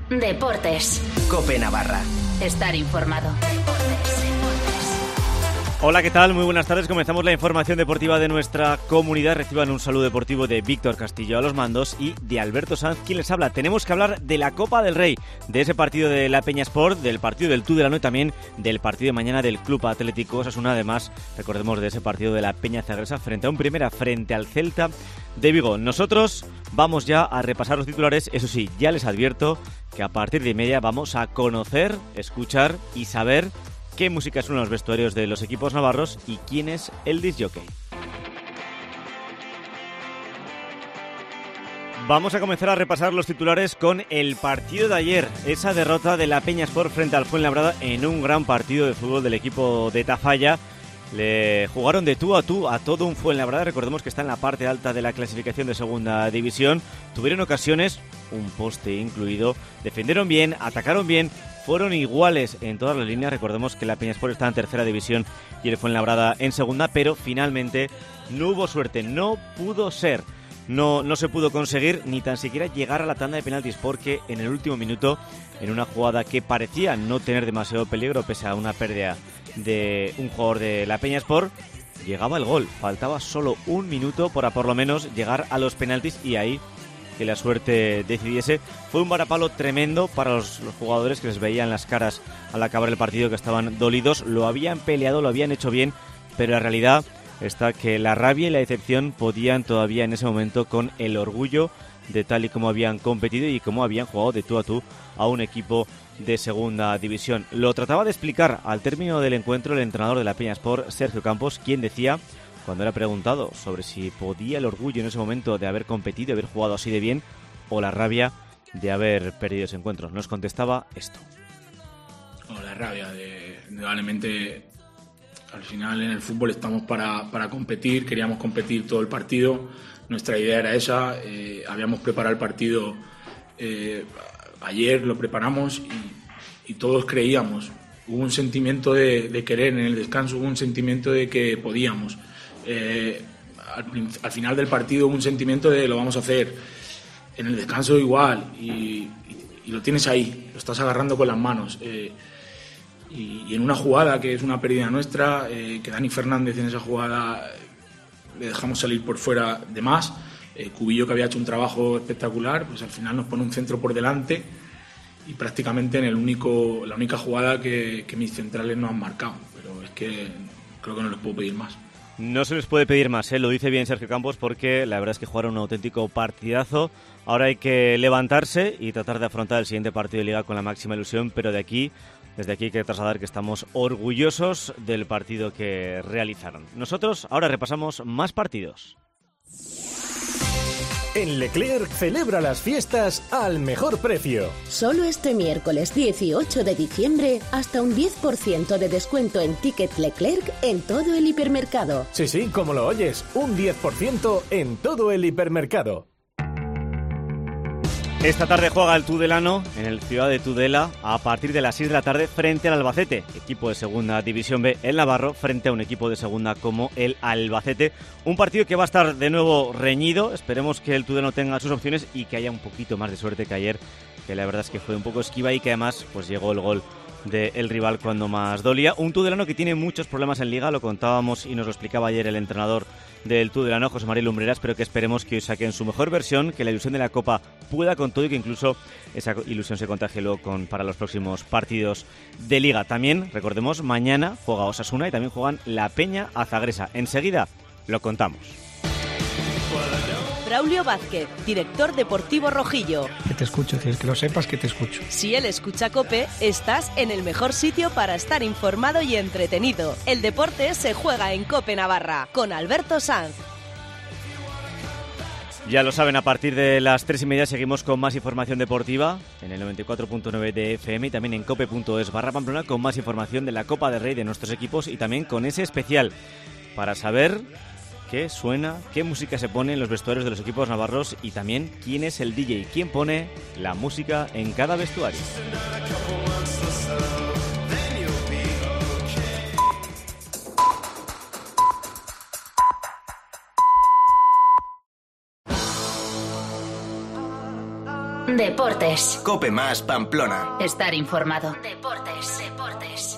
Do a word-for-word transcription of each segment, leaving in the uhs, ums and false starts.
Deportes. COPE Navarra. Estar informado. Hola, ¿qué tal? Muy buenas tardes. Comenzamos la información deportiva de nuestra comunidad. Reciban un saludo deportivo de Víctor Castillo a los mandos y de Alberto Sanz, quien les habla. Tenemos que hablar de la Copa del Rey, de ese partido de la Peña Sport, del partido del Tudelano y también del partido de mañana del Club Atlético Osasuna. Además, recordemos de ese partido de la Peña Zagresa frente a un Primera, frente al Celta de Vigo. Nosotros vamos ya a repasar los titulares. Eso sí, ya les advierto que a partir de media vamos a conocer, escuchar y saber qué música suenan los vestuarios de los equipos navarros y quién es el disc jockey. Vamos a comenzar a repasar los titulares con el partido de ayer, esa derrota de la Peña Sport frente al Fuenlabrada en un gran partido de fútbol del equipo de Tafalla. Le jugaron de tú a tú a todo un Fuenlabrada. Recordemos que está en la parte alta de la clasificación de segunda división. Tuvieron ocasiones, un poste incluido, defendieron bien, atacaron bien, fueron iguales en todas las líneas. Recordemos que la Peñasport está en tercera división y el Fuenlabrada en segunda, pero finalmente no hubo suerte, no pudo ser. No, no se pudo conseguir ni tan siquiera llegar a la tanda de penaltis, porque en el último minuto, en una jugada que parecía no tener demasiado peligro pese a una pérdida de un jugador de la Peñasport, llegaba el gol. Faltaba solo un minuto para por lo menos llegar a los penaltis y ahí que la suerte decidiese. Fue un varapalo tremendo para los, los jugadores, que les veían las caras al acabar el partido que estaban dolidos. Lo habían peleado, lo habían hecho bien, pero la realidad está que la rabia y la decepción podían todavía en ese momento con el orgullo de tal y como habían competido y cómo habían jugado de tú a tú a un equipo de segunda división. Lo trataba de explicar al término del encuentro el entrenador de la Peña Sport, Sergio Campos, quien decía, cuando era preguntado sobre si podía el orgullo en ese momento de haber competido y haber jugado así de bien, o la rabia de haber perdido ese encuentro, nos contestaba esto. No, la rabia, de, indudablemente. Al final en el fútbol estamos para, para competir, queríamos competir todo el partido, nuestra idea era esa, eh, habíamos preparado el partido eh, ayer, lo preparamos y, y todos creíamos. Hubo un sentimiento de, de querer en el descanso, hubo un sentimiento de que podíamos. Eh, al, al final del partido hubo un sentimiento de lo vamos a hacer. En el descanso igual y, y, y lo tienes ahí, lo estás agarrando con las manos. Eh, Y, y en una jugada que es una pérdida nuestra, eh, que Dani Fernández en esa jugada le dejamos salir por fuera de más, eh, Cubillo, que había hecho un trabajo espectacular, pues al final nos pone un centro por delante y prácticamente en el único, la única jugada que, que mis centrales no han marcado, pero es que creo que no les puedo pedir más. No se les puede pedir más, ¿eh? Lo dice bien Sergio Campos, porque la verdad es que jugaron un auténtico partidazo. Ahora hay que levantarse y tratar de afrontar el siguiente partido de Liga con la máxima ilusión, pero de aquí, desde aquí hay que trasladar que estamos orgullosos del partido que realizaron. Nosotros ahora repasamos más partidos. En Leclerc celebra las fiestas al mejor precio. Solo este miércoles dieciocho de diciembre, hasta un diez por ciento de descuento en Ticket Leclerc en todo el hipermercado. Sí, sí, como lo oyes, un diez por ciento en todo el hipermercado. Esta tarde juega el Tudelano en el Ciudad de Tudela a partir de las seis de la tarde frente al Albacete, equipo de segunda división B, el Navarro, frente a un equipo de segunda como el Albacete. Un partido que va a estar de nuevo reñido. Esperemos que el Tudelano tenga sus opciones y que haya un poquito más de suerte que ayer, que la verdad es que fue un poco esquiva y que además pues llegó el gol del rival cuando más dolía. Un Tudelano que tiene muchos problemas en Liga, lo contábamos y nos lo explicaba ayer el entrenador del Tudelano, José María Lumbreras, pero que esperemos que hoy saquen su mejor versión, que la ilusión de la Copa pueda con todo y que incluso esa ilusión se contagie luego con, para los próximos partidos de Liga. También, recordemos, mañana juega Osasuna y también juegan la Peña a Zagresa. Enseguida lo contamos. Braulio Vázquez, director deportivo rojillo. Que te escucho, quieres que lo sepas, que te escucho. Si él escucha COPE, estás en el mejor sitio para estar informado y entretenido. El deporte se juega en COPE Navarra, con Alberto Sanz. Ya lo saben, a partir de las tres y media seguimos con más información deportiva en el noventa y cuatro punto nueve de F M y también en cope punto es barra Pamplona con más información de la Copa del Rey de nuestros equipos y también con ese especial para saber qué suena, qué música se pone en los vestuarios de los equipos navarros y también quién es el D J, quién pone la música en cada vestuario. Deportes. Cope más Pamplona. Estar informado. Deportes. Deportes.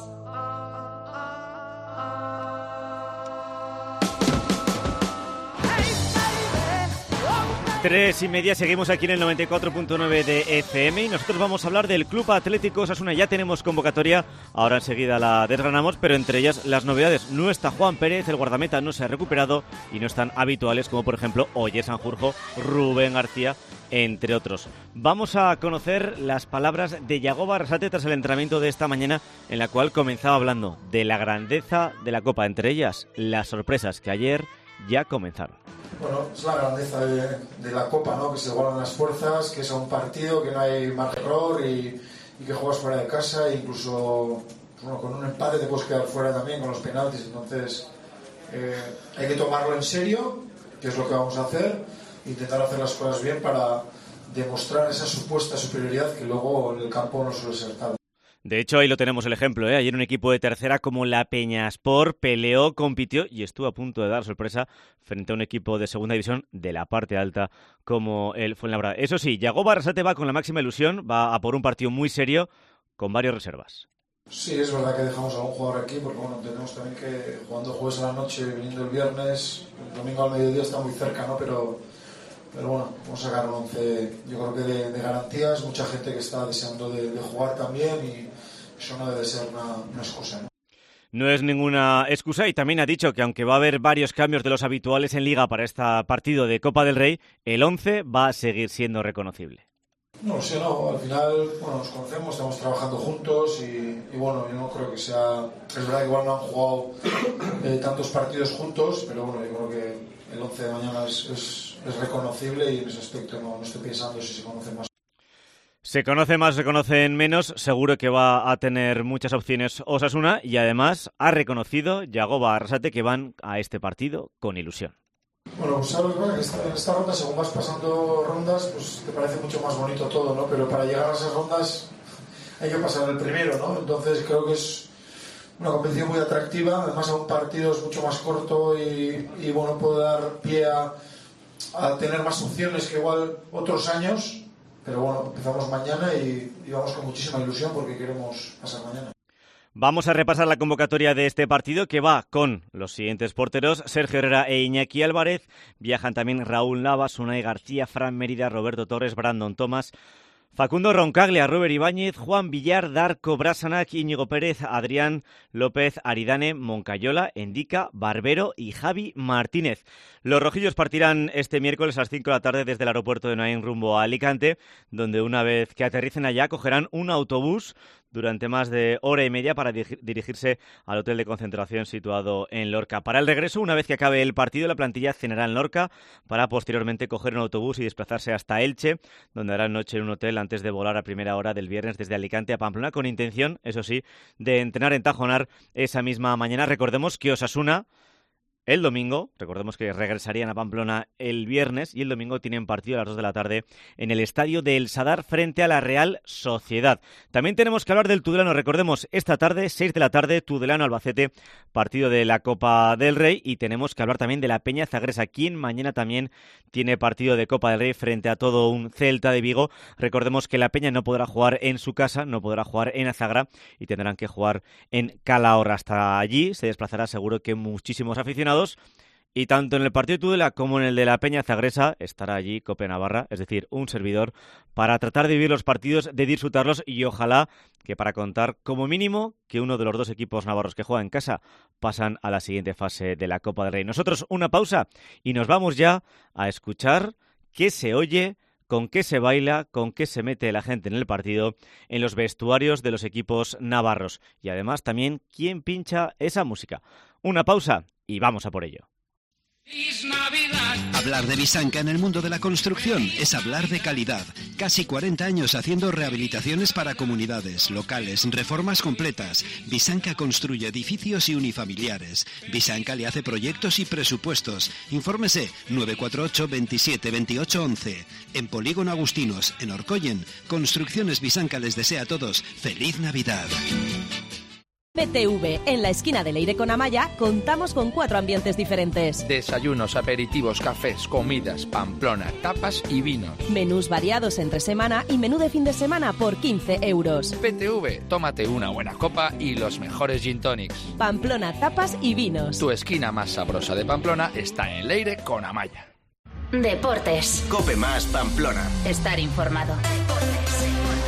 Tres y media, seguimos aquí en el noventa y cuatro punto nueve de F M y nosotros vamos a hablar del Club Atlético Osasuna. Ya tenemos convocatoria, ahora enseguida la desgranamos, pero entre ellas las novedades. No está Juan Pérez, el guardameta no se ha recuperado y no están habituales como por ejemplo Oyer Sanjurjo, Rubén García, entre otros. Vamos a conocer las palabras de Yagoba Arrasate tras el entrenamiento de esta mañana, en la cual comenzaba hablando de la grandeza de la Copa, entre ellas las sorpresas que ayer ya comenzaron. Bueno, es la grandeza de, de la Copa, ¿no? Que se igualan las fuerzas, que es un partido, que no hay margen de error y, y que juegas fuera de casa e incluso bueno, con un empate te puedes quedar fuera también con los penaltis. Entonces eh, hay que tomarlo en serio, que es lo que vamos a hacer, intentar hacer las cosas bien para demostrar esa supuesta superioridad que luego en el campo no suele ser tal. De hecho, ahí lo tenemos el ejemplo, ¿eh? Ayer un equipo de tercera como la Peñaspor peleó, compitió y estuvo a punto de dar sorpresa frente a un equipo de segunda división de la parte alta como el Fuenlabrada. Eso sí, Yagoba Arrasate va con la máxima ilusión, va a por un partido muy serio con varias reservas. Sí, es verdad que dejamos a un jugador aquí porque bueno, tenemos también que jugando jueves a la noche, viniendo el viernes, el domingo al mediodía está muy cerca, ¿no? Pero, pero bueno, vamos a sacar un once, yo creo que de, de garantías, mucha gente que está deseando de, de jugar también y eso no debe ser una, una excusa, ¿no? No es ninguna excusa y también ha dicho que aunque va a haber varios cambios de los habituales en Liga para este partido de Copa del Rey, el once va a seguir siendo reconocible. No lo sé, no, al final bueno, nos conocemos, estamos trabajando juntos y, y bueno, yo no creo que sea, es verdad que igual no han jugado eh, tantos partidos juntos, pero bueno, yo creo que el once de mañana es, es, es reconocible y en ese aspecto no, no estoy pensando si se conoce más. Se conoce más, se conocen menos, seguro que va a tener muchas opciones Osasuna y además ha reconocido Yagoba Arrasate que van a este partido con ilusión. Bueno, pues sabes, ¿verdad? Que esta, en esta ronda, según vas pasando rondas, pues te parece mucho más bonito todo, ¿no? Pero para llegar a esas rondas hay que pasar el primero, ¿no? Entonces creo que es una competición muy atractiva, además a un partido es mucho más corto y, y bueno, puede dar pie a, a tener más opciones que igual otros años. Pero bueno, empezamos mañana y, y vamos con muchísima ilusión porque queremos pasar mañana. Vamos a repasar la convocatoria de este partido que va con los siguientes porteros: Sergio Herrera e Iñaki Álvarez. Viajan también Raúl Navas, Unai García, Fran Mérida, Roberto Torres, Brandon Thomas, Facundo Roncaglia, Robert Ibáñez, Juan Villar, Darko Brasanac, Íñigo Pérez, Adrián López, Aridane, Moncayola, Endica, Barbero y Javi Martínez. Los rojillos partirán este miércoles a las cinco de la tarde desde el aeropuerto de Naín rumbo a Alicante, donde una vez que aterricen allá cogerán un autobús durante más de hora y media para dirigirse al hotel de concentración situado en Lorca. Para el regreso, una vez que acabe el partido, la plantilla cenará en Lorca para posteriormente coger un autobús y desplazarse hasta Elche, donde harán noche en un hotel antes de volar a primera hora del viernes desde Alicante a Pamplona, con intención, eso sí, de entrenar en Tajonar esa misma mañana. Recordemos que Osasuna el domingo, recordemos que regresarían a Pamplona el viernes y el domingo tienen partido a las dos de la tarde en el estadio de El Sadar frente a la Real Sociedad. También tenemos que hablar del Tudelano, recordemos, esta tarde, seis de la tarde, Tudelano Albacete, partido de la Copa del Rey, y tenemos que hablar también de la Peña Zagresa, quien mañana también tiene partido de Copa del Rey frente a todo un Celta de Vigo. Recordemos que la Peña no podrá jugar en su casa, no podrá jugar en Azagra y tendrán que jugar en Calahorra. Hasta allí se desplazará seguro que muchísimos aficionados. Y tanto en el partido de Tudela como en el de la Peña Zagresa estará allí Cope Navarra, es decir, un servidor, para tratar de vivir los partidos, de disfrutarlos y ojalá que para contar como mínimo que uno de los dos equipos navarros que juegan en casa pasan a la siguiente fase de la Copa del Rey. Nosotros una pausa y nos vamos ya a escuchar qué se oye, con qué se baila, con qué se mete la gente en el partido, en los vestuarios de los equipos navarros y además también quién pincha esa música. Una pausa y vamos a por ello. Hablar de Visanca en el mundo de la construcción es hablar de calidad. Casi cuarenta años haciendo rehabilitaciones para comunidades, locales, reformas completas. Visanca construye edificios y unifamiliares. Visanca le hace proyectos y presupuestos. Infórmese nueve cuatro ocho, veintisiete, veintiocho, once. En Polígono Agustinos, en Orcoyen, Construcciones Visanca les desea a todos ¡Feliz Navidad! P T V, en la esquina de Leire con Amaya, contamos con cuatro ambientes diferentes. Desayunos, aperitivos, cafés, comidas, Pamplona, tapas y vinos. Menús variados entre semana y menú de fin de semana por quince euros. P T V, tómate una buena copa y los mejores gin tonics. Pamplona, tapas y vinos. Tu esquina más sabrosa de Pamplona está en Leire con Amaya. Deportes. Cope más Pamplona. Estar informado. Deportes.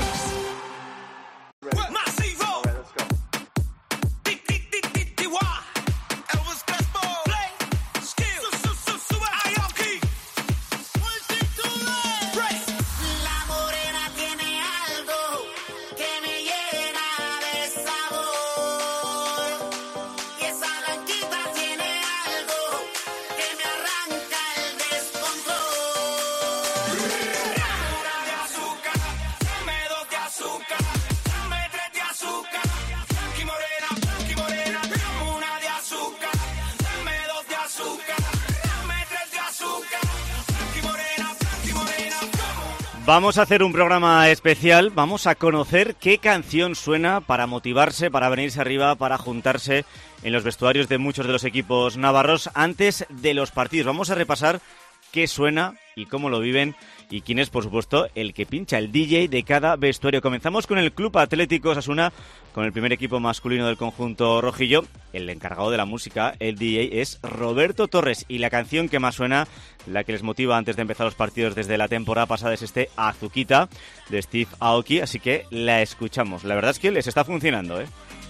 Vamos a hacer un programa especial, vamos a conocer qué canción suena para motivarse, para venirse arriba, para juntarse en los vestuarios de muchos de los equipos navarros antes de los partidos. Vamos a repasar qué suena y cómo lo viven y quién es, por supuesto, el que pincha, el D J de cada vestuario. Comenzamos con el Club Atlético Osasuna, con el primer equipo masculino del conjunto rojillo. El encargado de la música, el D J, es Roberto Torres, y la canción que más suena, la que les motiva antes de empezar los partidos desde la temporada pasada, es este Azuquita de Steve Aoki, así que la escuchamos. La verdad es que les está funcionando, ¿eh?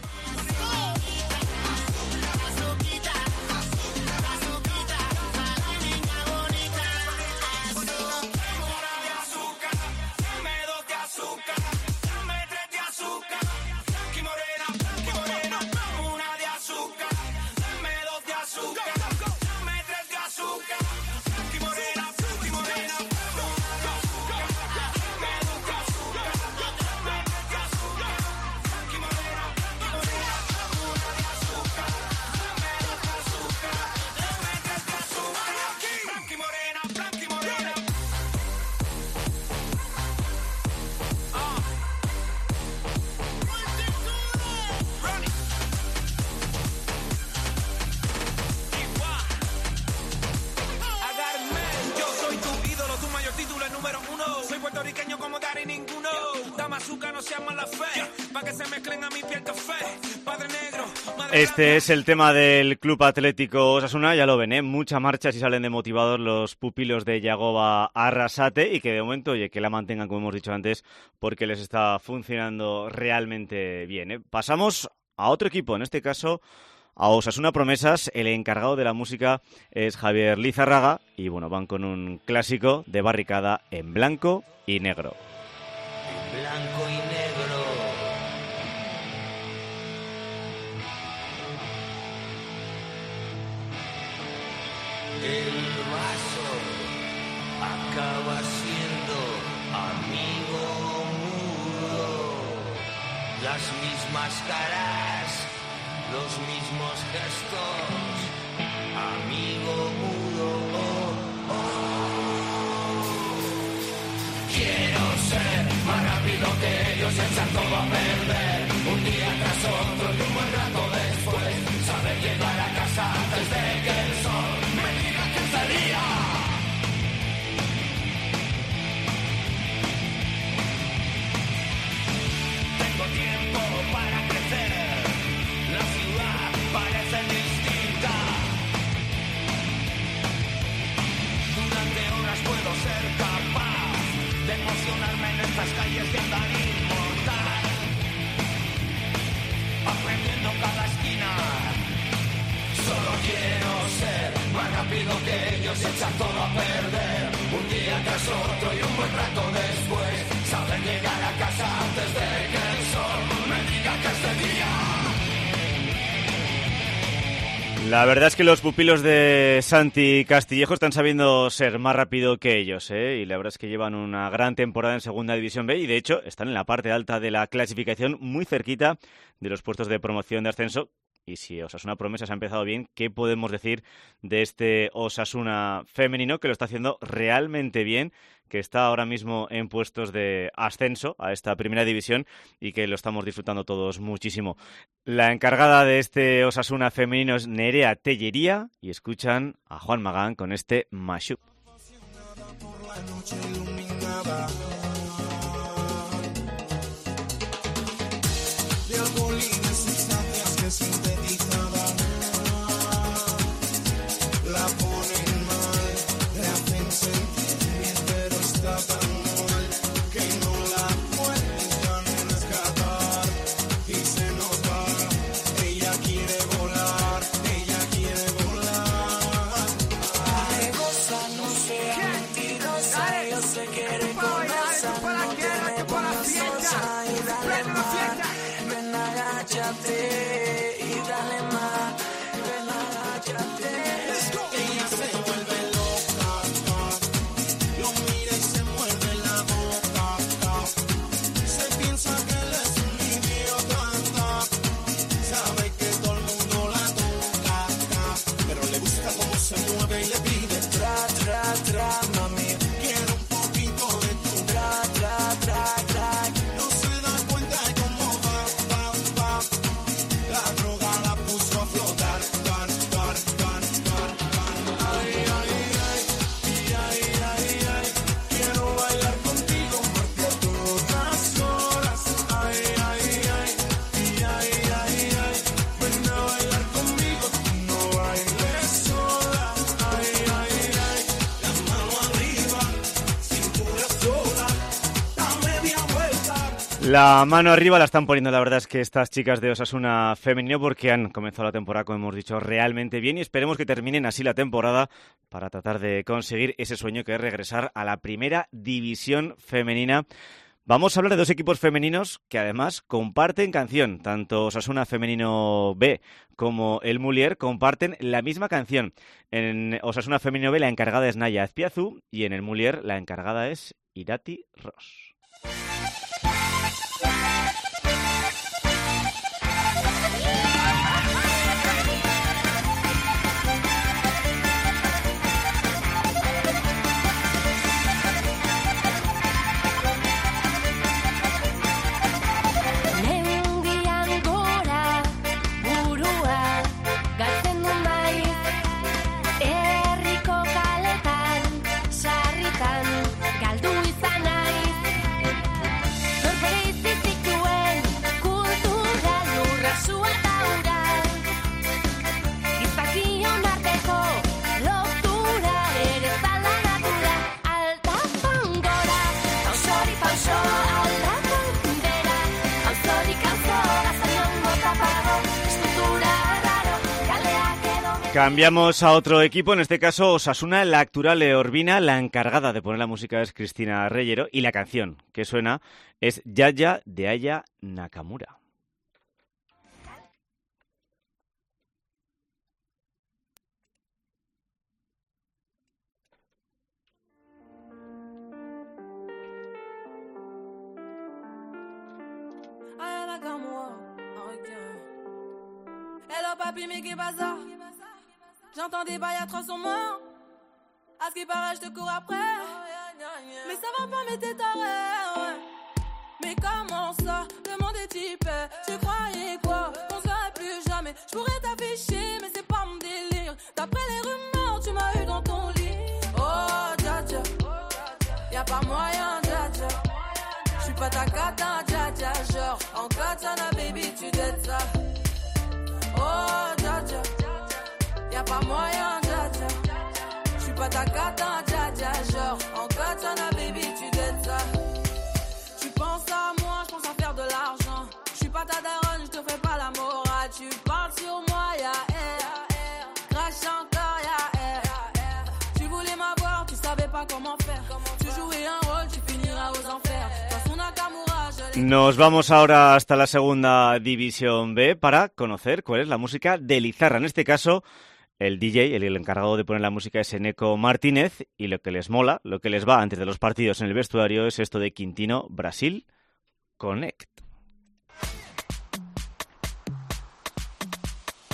Este es el tema del Club Atlético Osasuna, ya lo ven, ¿eh? Mucha marcha si salen de motivados los pupilos de Yagoba Arrasate, y que de momento, oye, que la mantengan, como hemos dicho antes, porque les está funcionando realmente bien, ¿eh? Pasamos a otro equipo, en este caso a Osasuna Promesas. El encargado de la música es Javier Lizarraga y bueno, van con un clásico de barricada en blanco y negro. Blanco y negro. El vaso acaba siendo amigo mudo. Las mismas caras, los mismos gestos. Amigo mudo. Oh, oh. Quiero ser más rápido que ellos y echar todo a perder. Un día tras otro y un buen rato después. Saber llegar a casa antes de que el sol me diga que es el día. Tengo tiempo para crecer. La ciudad parece distinta. Durante horas puedo ser capaz de emocionarme en estas calles de andar inmortal. Aprendiendo cada esquina. Solo quiero ser más rápido que ellos y echar todo a perder. Un día tras otro y un buen rato después. Saber llegar a casa antes de que el sol me diga que es de día. La verdad es que los pupilos de Santi Castillejo están sabiendo ser más rápido que ellos, ¿eh? Y la verdad es que llevan una gran temporada en Segunda División B y de hecho están en la parte alta de la clasificación, muy cerquita de los puestos de promoción de ascenso. y si Osasuna Promesas ha empezado bien, ¿qué podemos decir de este Osasuna femenino que lo está haciendo realmente bien, que está ahora mismo en puestos de ascenso a esta primera división y que lo estamos disfrutando todos muchísimo? La encargada de este Osasuna femenino es Nerea Tellería y escuchan a Juan Magán con este mashup. Sintetizada, la ponen mal, le hacen sentir bien, pero está tan mal que no la pueden rescatar y se nos va. Ella quiere volar, ella quiere volar. Ay, goza, no sea mentirosa, ella se quiere conversar, no tiene buena sosa y dale más, ven agáchate. La mano arriba la están poniendo, la verdad es que estas chicas de Osasuna femenino, porque han comenzado la temporada, como hemos dicho, realmente bien, y esperemos que terminen así la temporada para tratar de conseguir ese sueño que es regresar a la primera división femenina. Vamos a hablar de dos equipos femeninos que además comparten canción. Tanto Osasuna Femenino B como el Mulier comparten la misma canción. En Osasuna Femenino B la encargada es Naya Azpiazu y en el Mulier la encargada es Irati Ross. Cambiamos a otro equipo, en este caso Osasuna, la Acturale Orbina. La encargada de poner la música es Cristina Reyero y la canción que suena es Yaya de Aya Nakamura. Aya Nakamura, hello papi, mais qu'est bazar? J'entends des bails atroces sur moi. À ce qui paraît, je te cours après. Mais ça va pas, mais t'es taré, ouais. Mais comment ça, le monde est type. Tu croyais quoi, qu'on se verrait plus jamais. Je pourrais t'afficher, mais c'est pas mon délire. D'après les rumeurs, tu m'as eu dans ton lit. Oh, dja dja, y'a pas moyen, dja dja. J'suis pas ta cata, dja dja. Genre, en katana, baby, tu dettes ça. Oh, dja dja, y'a pas moyen, dja dja. J'suis pas ta cata, dja dja. Genre, en katana, baby, tu dettes ça. Tu penses à moi, j'pense à faire de l'argent. J'suis pas ta daronne, j'te fais pas la morale. Tu parles sur moi, y'a air. Crache encore, y'a air. Tu voulais m'avoir, tu savais pas comment faire. Tu jouais un rôle, tu finiras aux enfers. Dans son Nakamura, je l'ai... Nos vamos ahora hasta la segunda división B para conocer cuál es la música de Lizarra. En este caso, el D J, el encargado de poner la música es Eneco Martínez, y lo que les mola, lo que les va antes de los partidos en el vestuario es esto de Quintino, Brasil Connect.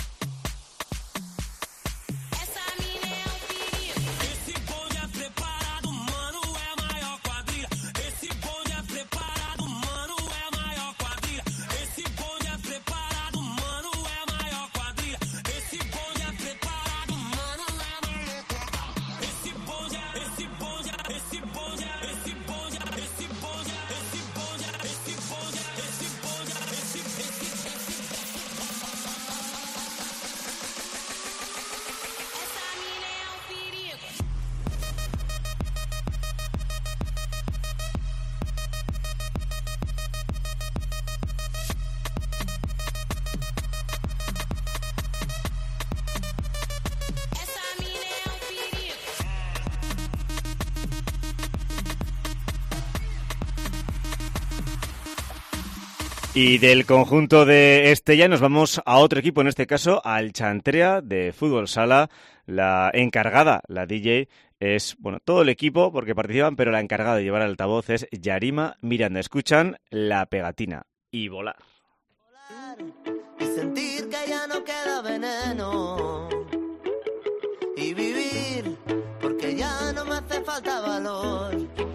Y del conjunto de Estella nos vamos a otro equipo, en este caso al Chantrea de Fútbol Sala. La encargada, la D J, es, bueno, todo el equipo porque participan, pero la encargada de llevar el altavoz es Yarima Miranda. Escuchan La Pegatina y Volar. Y sentir que ya no queda veneno. Y vivir porque ya no me hace falta valor.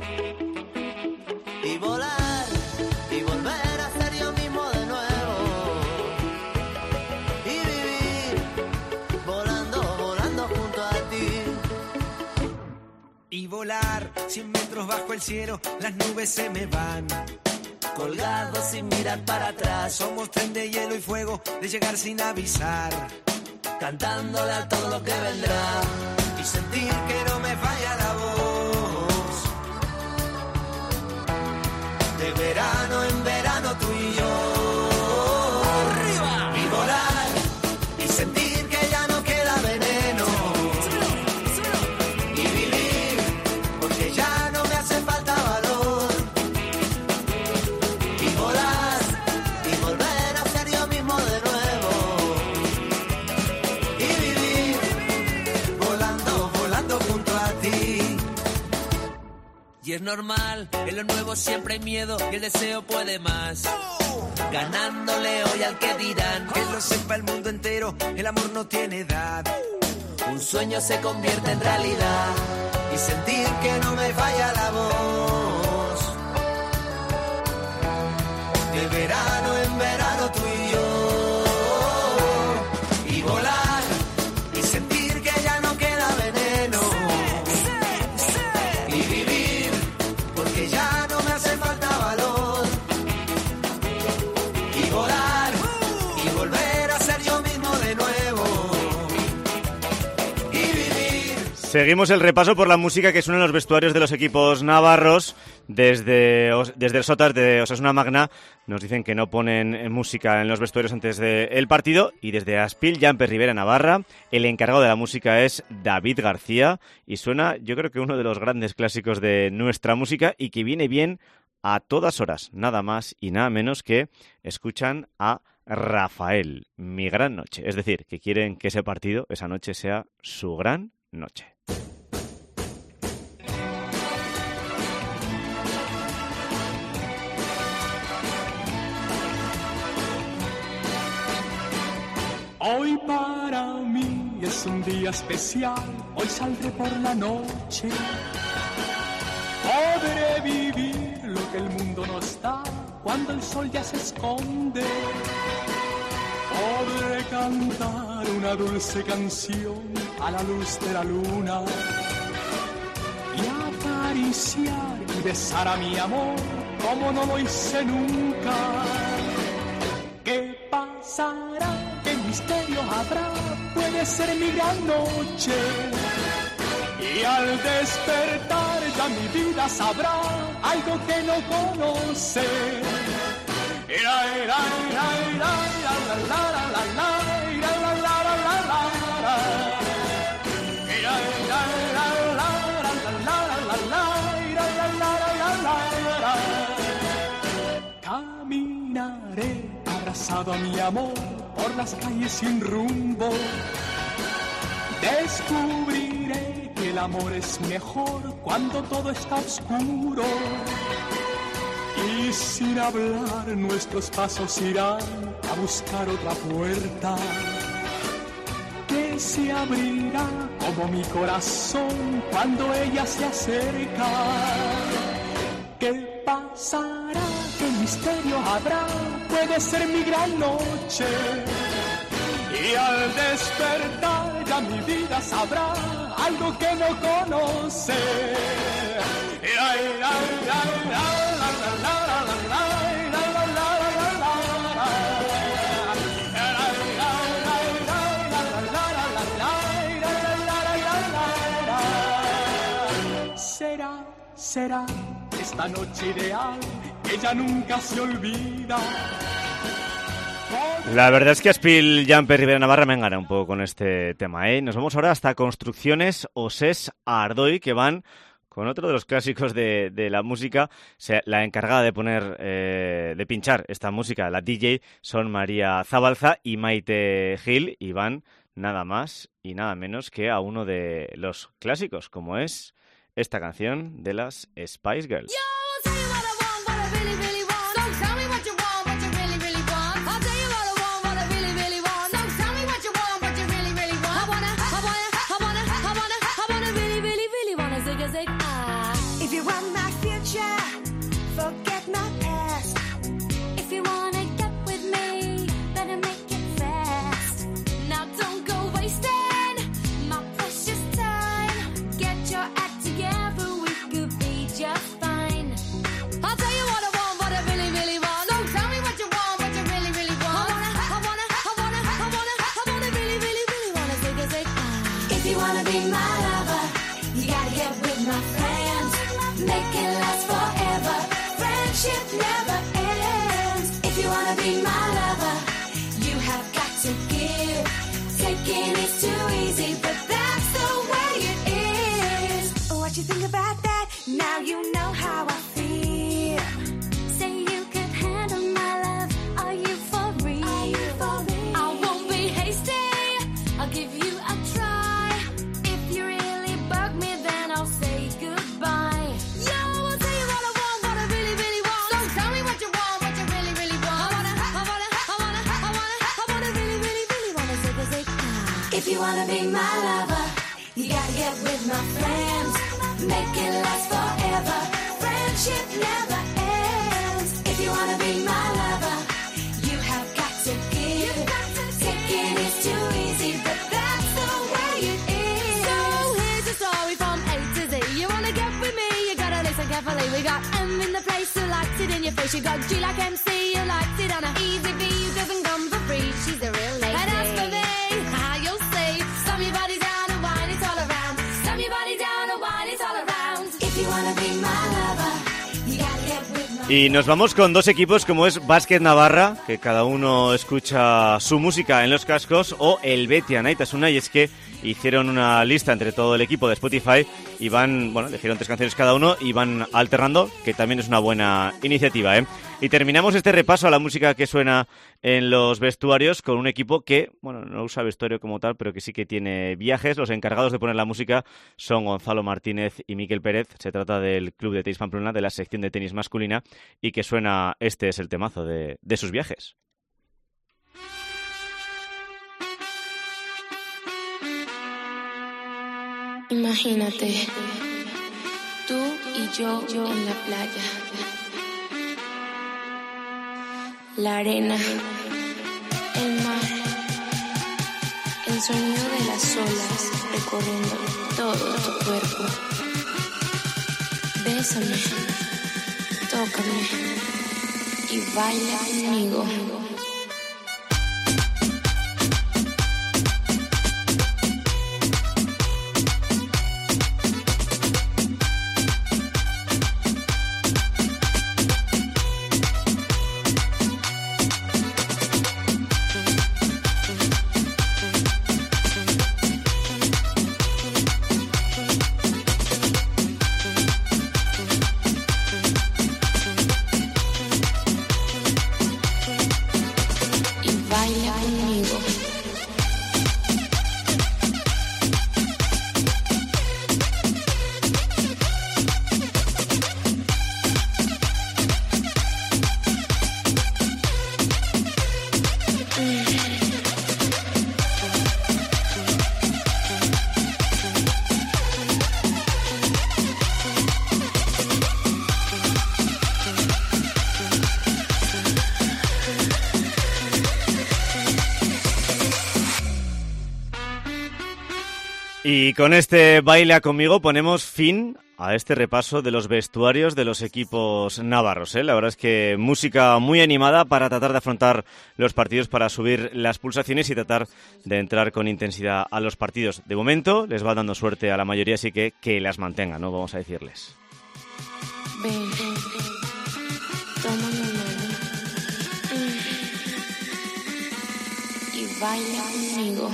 Y volar y volver a ser yo mismo de nuevo. Y vivir volando, volando junto a ti. Y volar cien metros bajo el cielo, las nubes se me van. Colgados sin mirar para atrás. Somos tren de hielo y fuego, de llegar sin avisar. Cantándole a todo lo que vendrá. Y sentir que no me falla la voz. De verano en verano tú y yo. ¡Arriba! Y volar. Y sentir que ya no queda veneno. Y vivir porque ya no me hace falta valor. Y volar y volver a ser yo mismo de nuevo. Y vivir volando, volando junto a ti. Y es normal, en lo nuevo siempre hay miedo y el deseo puede más. Ganándole hoy al que dirán. Que lo sepa el mundo entero, el amor no tiene edad. Un sueño se convierte en realidad. Y sentir que no me falla la voz. De verano en verano tú y yo. Y volar y sentir que ya no queda veneno. Y vivir porque ya no me hace falta valor. Y volar y volver a ser yo mismo de nuevo. Y vivir. Seguimos el repaso por la música que suena en los vestuarios de los equipos navarros. Desde, desde el Sotas de Osasuna Magna nos dicen que no ponen música en los vestuarios antes del partido. Y desde Aspil, Jamper Rivera, Navarra, el encargado de la música es David García. Y suena, yo creo que uno de los grandes clásicos de nuestra música y que viene bien a todas horas. Nada más y nada menos que escuchan a Rafael, Mi Gran Noche. Es decir, que quieren que ese partido, esa noche, sea su gran noche. Hoy para mí es un día especial, hoy saldré por la noche. Podré vivir lo que el mundo nos da cuando el sol ya se esconde. Podré cantar una dulce canción a la luz de la luna y acariciar y besar a mi amor como no lo hice nunca. ¿Qué pasará? ¿Qué misterio habrá? Puede ser mi gran noche. Y al despertar ya mi vida sabrá algo que no conoce. Era, era, era, era, la, la, la, la, la, la, era, la, la, la, la, la, la. Era, era, era, la, la, la, la, la, la, era, la, la, la, la, la. Caminaré abrazado a mi amor por las calles sin rumbo. Descubriré que el amor es mejor cuando todo está oscuro. Y sin hablar nuestros pasos irán a buscar otra puerta que se abrirá como mi corazón cuando ella se acerca. ¿Qué pasará? ¿Qué misterio habrá? Puede ser mi gran noche. Y al despertar ya mi vida sabrá algo que no conoce. Será, será esta noche ideal, ella nunca se olvida. La verdad es que Aspil, Jamper Rivera, Navarra me engana un poco con este tema, ¿eh? Nos vamos ahora hasta Construcciones Osés Ardoy, que van con otro de los clásicos de, de la música. O sea, la encargada de poner, eh, de pinchar esta música, la D J, son María Zabalza y Maite Gil, y van nada más y nada menos que a uno de los clásicos, como es esta canción de las Spice Girls. We got M in the place who likes it in your face. You got G like M C who likes it on a easy B who doesn't come for free. She's a real lady. And as for me, how you'll see, slam your body down and wine it all around. Slam your body down and wine it all around. If you wanna be my lover, you gotta get with my... Y nos vamos con dos equipos como es Básquet Navarra, que cada uno escucha su música en los cascos, o el Betia Naitasuna, y es que hicieron una lista entre todo el equipo de Spotify y van, bueno, eligieron tres canciones cada uno y van alternando, que también es una buena iniciativa, ¿eh? Y terminamos este repaso a la música que suena en los vestuarios con un equipo que, bueno, no usa vestuario como tal, pero que sí que tiene viajes. Los encargados de poner la música son Gonzalo Martínez y Miquel Pérez. Se trata del Club de Tenis Pamplona, de la sección de tenis masculina, y que suena, este es el temazo de, de sus viajes. Imagínate, tú y yo, yo en la playa, la arena, el mar, el sonido de las olas recorriendo todo tu cuerpo. Bésame, tócame y baila conmigo. Y con este Baila Conmigo ponemos fin a este repaso de los vestuarios de los equipos navarros, ¿eh? La verdad es que música muy animada para tratar de afrontar los partidos, para subir las pulsaciones y tratar de entrar con intensidad a los partidos. De momento les va dando suerte a la mayoría, así que que las mantengan, ¿no? Vamos a decirles. Ven, ven, ven. Toma mi mano mm. y baila conmigo.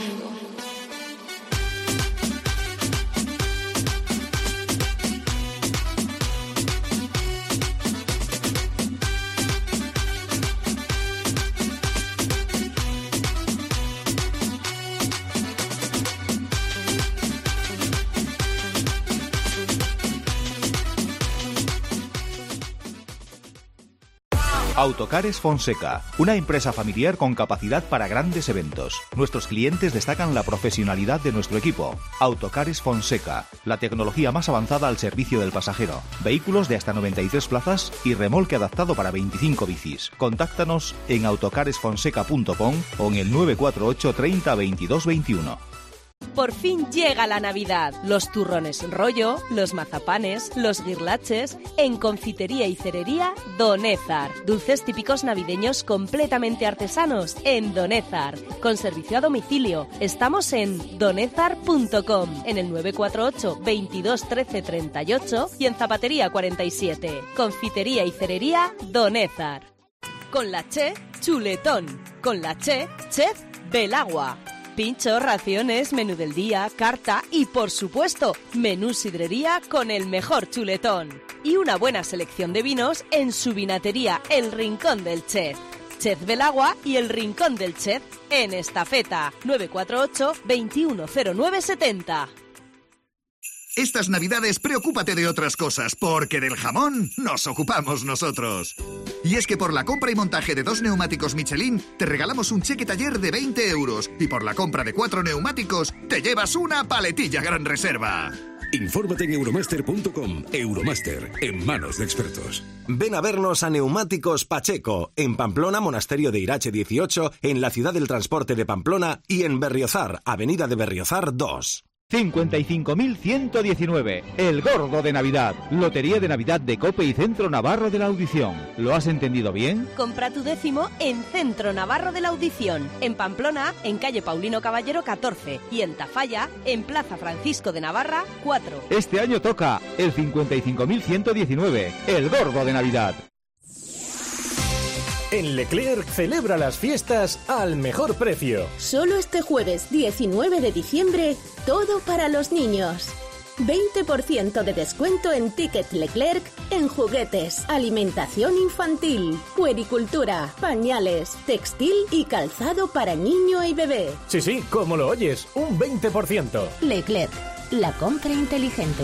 Autocares Fonseca, una empresa familiar con capacidad para grandes eventos. Nuestros clientes destacan la profesionalidad de nuestro equipo. Autocares Fonseca, la tecnología más avanzada al servicio del pasajero. Vehículos de hasta noventa y tres plazas y remolque adaptado para veinticinco bicis. Contáctanos en autocares fonseca punto com o en el nueve cuatro ocho treinta veintidós veintiuno. Por fin llega la Navidad. Los turrones rollo, los mazapanes, los guirlaches. En Confitería y Cerería, Donézar. Dulces típicos navideños completamente artesanos en Donézar. Con servicio a domicilio. Estamos en donézar punto com, en el nueve cuatro ocho veintidós trece treinta y ocho y en Zapatería cuarenta y siete. Confitería y Cerería, Donézar. Con la Che, chuletón. Con la Che, chef Belagua. Pincho, raciones, menú del día, carta y, por supuesto, menú sidrería con el mejor chuletón. Y una buena selección de vinos en su vinatería El Rincón del Chef. Chef Belagua y El Rincón del Chef en Estafeta. nueve cuatro ocho veintiuno cero nueve setenta. Estas navidades preocúpate de otras cosas, porque del jamón nos ocupamos nosotros. Y es que por la compra y montaje de dos neumáticos Michelin, te regalamos un cheque taller de veinte euros. Y por la compra de cuatro neumáticos, te llevas una paletilla Gran Reserva. Infórmate en euromaster punto com. Euromaster, en manos de expertos. Ven a vernos a Neumáticos Pacheco, en Pamplona, Monasterio de Irache dieciocho, en la Ciudad del Transporte de Pamplona y en Berriozar, Avenida de Berriozar dos. cincuenta y cinco mil ciento diecinueve. El Gordo de Navidad. Lotería de Navidad de COPE y Centro Navarro de la Audición. ¿Lo has entendido bien? Compra tu décimo en Centro Navarro de la Audición. En Pamplona, en calle Paulino Caballero catorce. Y en Tafalla, en Plaza Francisco de Navarra cuatro. Este año toca el cincuenta y cinco mil ciento diecinueve. El Gordo de Navidad. En Leclerc celebra las fiestas al mejor precio. Solo este jueves diecinueve de diciembre, todo para los niños. veinte por ciento de descuento en Ticket Leclerc en juguetes, alimentación infantil, puericultura, pañales, textil y calzado para niño y bebé. Sí, sí, como lo oyes, un veinte por ciento. Leclerc, la compra inteligente.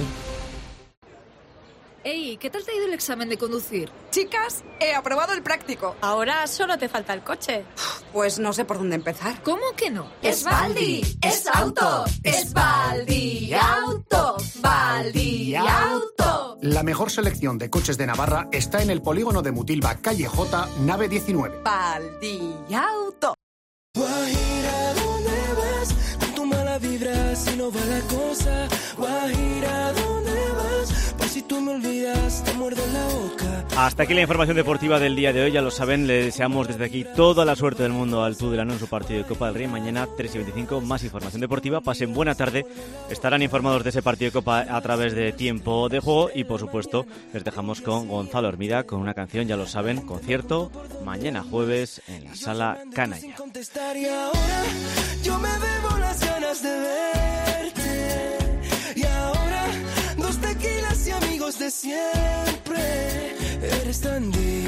Ey, ¿qué tal te ha ido el examen de conducir? Chicas, he aprobado el práctico. Ahora solo te falta el coche. Pues no sé por dónde empezar. ¿Cómo que no? ¡Es Baldi! ¡Es auto! ¡Es Baldi Auto! ¡Baldi Auto! La mejor selección de coches de Navarra está en el polígono de Mutilva, calle J, nave diecinueve. Baldi Auto. Guajira, ¿dónde vas? Con tu mala vibra, si no va la cosa. Guajira, ¿dónde vas? Por si tú me olvidas, te muerdo en la boca. Hasta aquí la información deportiva del día de hoy. Ya lo saben, le deseamos desde aquí toda la suerte del mundo al Tudelano en su partido de Copa del Rey. Mañana, tres y veinticinco, más información deportiva. Pasen buena tarde. Estarán informados de ese partido de Copa a través de Tiempo de Juego. Y, por supuesto, les dejamos con Gonzalo Hermida, con una canción, ya lo saben, concierto, mañana jueves en la Sala Canalla. Y ahora yo me bebo las ganas de verte. Y ahora dos tequilas y amigos de siempre. Eres tan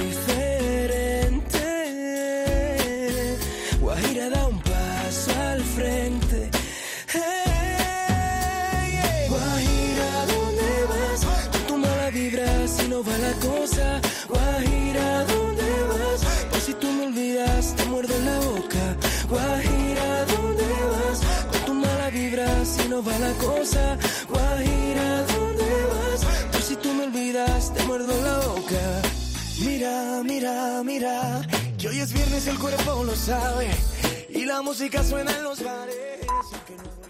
diferente. Guajira, da un paso al frente. Hey, hey. Guajira, ¿dónde vas? Con tu mala vibra, si no va la cosa. Guajira, ¿dónde vas? Por si tú me olvidas, te muerdo en la boca. Guajira, ¿dónde vas? Con tu mala vibra, si no va la cosa. Guajira, ¿dónde vas? Por si tú me olvidas, te muerdo la boca. Mira, mira, mira, que hoy es viernes y el cuerpo lo sabe. Y la música suena en los bares.